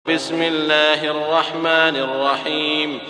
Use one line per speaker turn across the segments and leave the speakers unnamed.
بسم الله الرحمن الرحيم.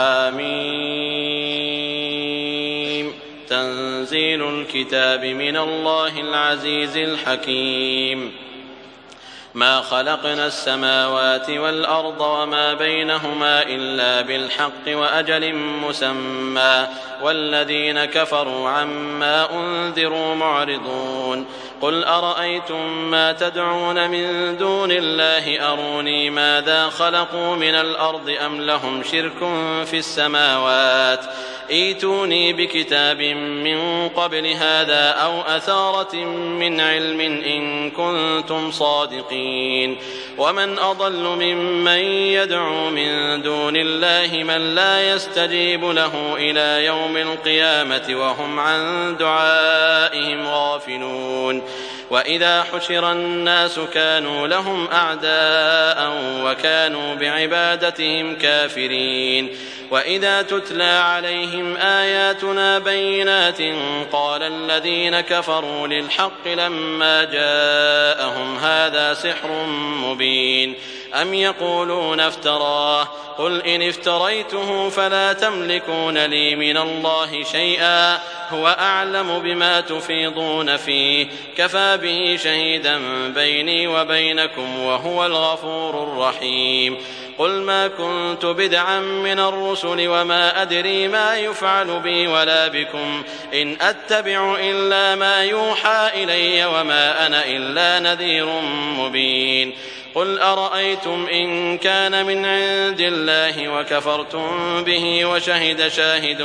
آمين. تنزيل الكتاب من الله العزيز الحكيم. ما خلقنا السماوات والأرض وما بينهما إلا بالحق وأجل مسمى والذين كفروا عما أنذروا معرضون. قل أرأيتم ما تدعون من دون الله أروني ماذا خلقوا من الأرض أم لهم شرك في السماوات ائتوني بكتاب من قبل هذا أو أثارة من علم إن كنتم صادقين. ومن أضل ممن يدعو من دون الله من لا يستجيب له إلى يوم القيامة وهم عن دعائهم غافلون. وإذا حشر الناس كانوا لهم أعداء وكانوا بعبادتهم كافرين. وإذا تتلى عليهم آياتنا بينات قال الذين كفروا للحق لما جاءهم هذا سحر مبين أم يقولون افتراه قل إن افتريته فلا تملكون لي من الله شيئا هو أعلم بما تفيضون فيه كفى به شهيدا بيني وبينكم وهو الغفور الرحيم. قل ما كنت بدعا من الرسل وما أدري ما يفعل بي ولا بكم إن أتبع إلا ما يوحى إلي وما أنا إلا نذير مبين. قل أرأيتم إن كان من عند الله وكفرتم به وشهد شاهد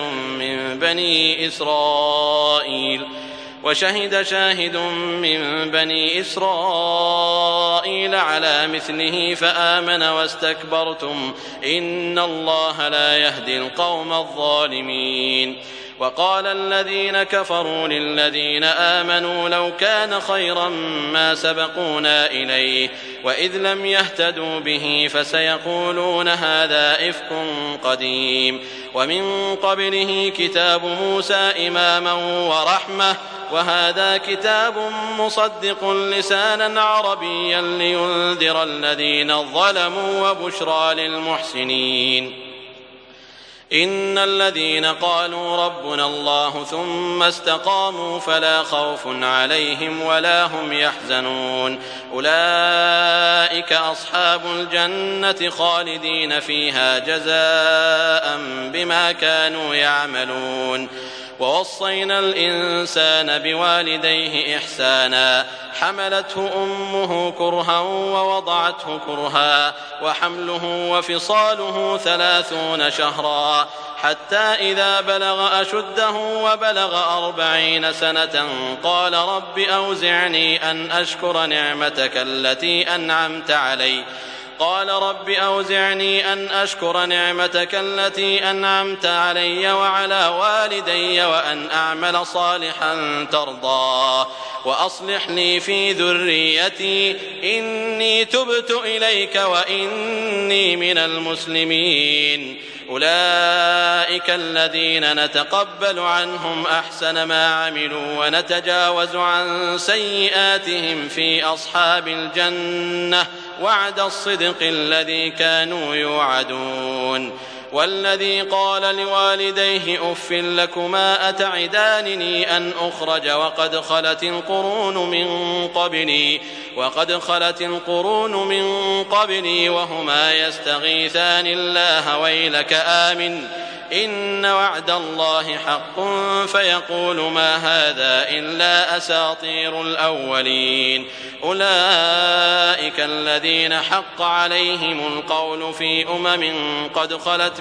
من بني إسرائيل على مثله فآمن واستكبرتم إن الله لا يهدي القوم الظالمين. وقال الذين كفروا للذين آمنوا لو كان خيرا ما سبقونا إليه وإذ لم يهتدوا به فسيقولون هذا إفك قديم. ومن قبله كتاب موسى إماما ورحمة وهذا كتاب مصدق لسانا عربيا لينذر الذين ظلموا وبشرى للمحسنين. إن الذين قالوا ربنا الله ثم استقاموا فلا خوف عليهم ولا هم يحزنون أولئك أصحاب الجنة خالدين فيها جزاء بما كانوا يعملون. ووصينا الإنسان بوالديه إحسانا حملته أمه كرها ووضعته كرها وحمله وفصاله 30 شهرا حتى إذا بلغ أشده وبلغ 40 سنة قال رب أوزعني أن أشكر نعمتك التي أنعمت علي وعلى والدي وأن أعمل صالحا ترضاه وأصلح لي في ذريتي إني تبت إليك وإني من المسلمين. أولئك الذين نتقبل عنهم أحسن ما عملوا ونتجاوز عن سيئاتهم في أصحاب الجنة وعد الصدق الذي كانوا يوعدون. والذي قال لوالديه أف لكما أتعدانني أن أخرج وقد خلت القرون من قبلي وهما يستغيثان الله ويلك آمن إن وعد الله حق فيقول ما هذا إلا أساطير الأولين. أولئك الذين حق عليهم القول في قد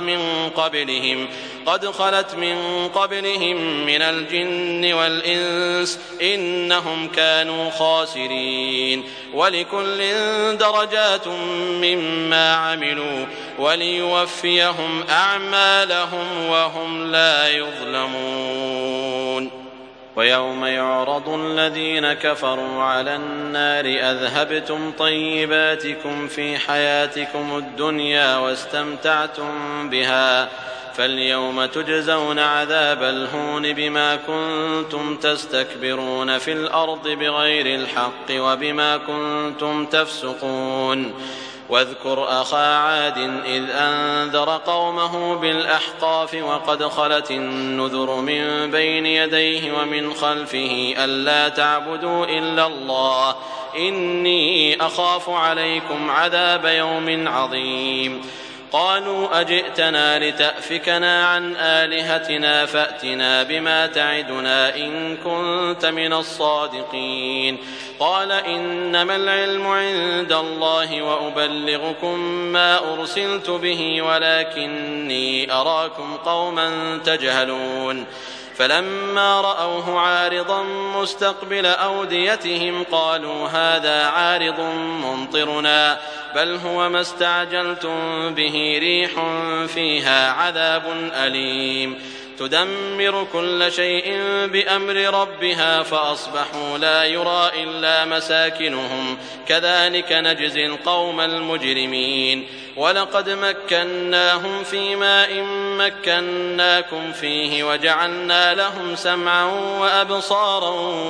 خلت من قبلهم من الجن والإنس إنهم كانوا خاسرين. ولكل درجات مما عملوا وليوفيهم أعمالهم وهم لا يظلمون. ويوم يعرض الذين كفروا على النار أذهبتم طيباتكم في حياتكم الدنيا واستمتعتم بها فاليوم تجزون عذاب الهون بما كنتم تستكبرون في الأرض بغير الحق وبما كنتم تفسقون. واذكر أخا عاد إذ أنذر قومه بالأحقاف وقد خلت النذر من بين يديه ومن خلفه ألا تعبدوا إلا الله إني أخاف عليكم عذاب يوم عظيم قالوا أجئتنا لتأفكنا عن آلهتنا فأتنا بما تعدنا إن كنت من الصادقين قال إنما العلم عند الله وأبلغكم ما أرسلت به ولكني أراكم قوما تجهلون فلما رأوه عارضا مستقبل أوديتهم قالوا هذا عارض ممطرنا بل هو ما استعجلتم به ريح فيها عذاب أليم تدمر كل شيء بأمر ربها فأصبحوا لا يرى إلا مساكنهم كذلك نجزي القوم المجرمين ولقد مكناهم في ماء مكناكم فيه وجعلنا لهم سمعا وأبصارا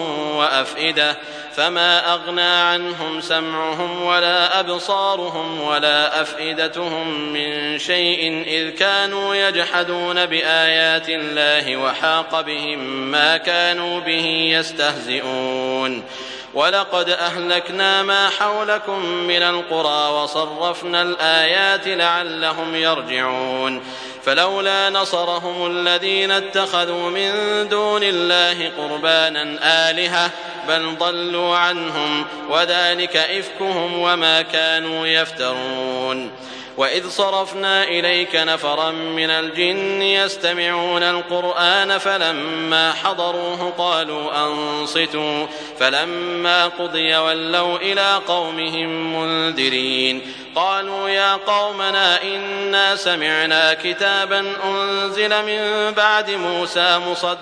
وأفئدة فما أغنى عنهم سمعهم ولا أبصارهم ولا أفئدتهم من شيء إذ كانوا يجحدون بآيات الله وحاق بهم ما كانوا به يستهزئون ولقد أهلكنا ما حولكم من القرى وصرفنا الآيات لعلهم يرجعون فلولا نصرهم الذين اتخذوا من دون الله قربانا آلهة بل ضلوا عنهم وذلك إفكهم وما كانوا يفترون وإذ صرفنا إليك نفرا من الجن يستمعون القرآن فلما حضروه قالوا أنصتوا فلما قضي ولوا إلى قومهم منذرين قالوا يا قومنا إنا سمعنا كتابا أنزل من بعد موسى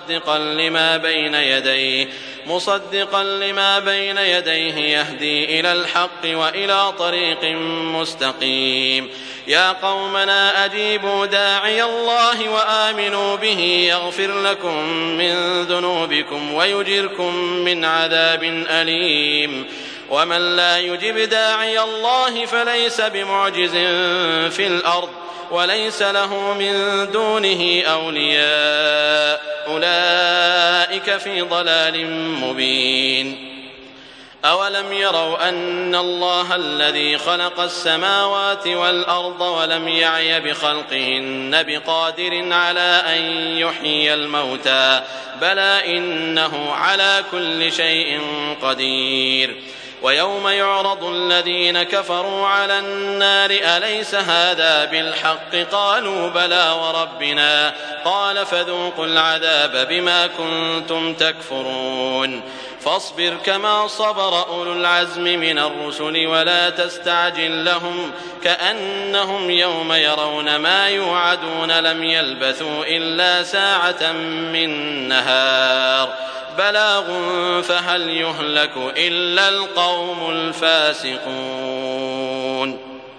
مصدقا لما بين يديه يهدي إلى الحق وإلى طريق مستقيم يا قومنا أجيبوا داعي الله وآمنوا به يغفر لكم من ذنوبكم ويجركم من عذاب أليم ومن لا يجب داعي الله فليس بمعجز في الأرض وليس له من دونه أولياء أولئك في ضلال مبين أولم يروا أن الله الذي خلق السماوات والأرض ولم يعي بخلقهن بقادر على أن يحيي الموتى بلى إنه على كل شيء قدير ويوم يعرض الذين كفروا على النار أليس هذا بالحق قالوا بلى وربنا قال فذوقوا العذاب بما كنتم تكفرون فاصبر كما صبر أولو العزم من الرسل ولا تستعجل لهم كأنهم يوم يرون ما يوعدون لم يلبثوا إلا ساعة من نهار بلاغ فهل يهلك إلا القوم الفاسقون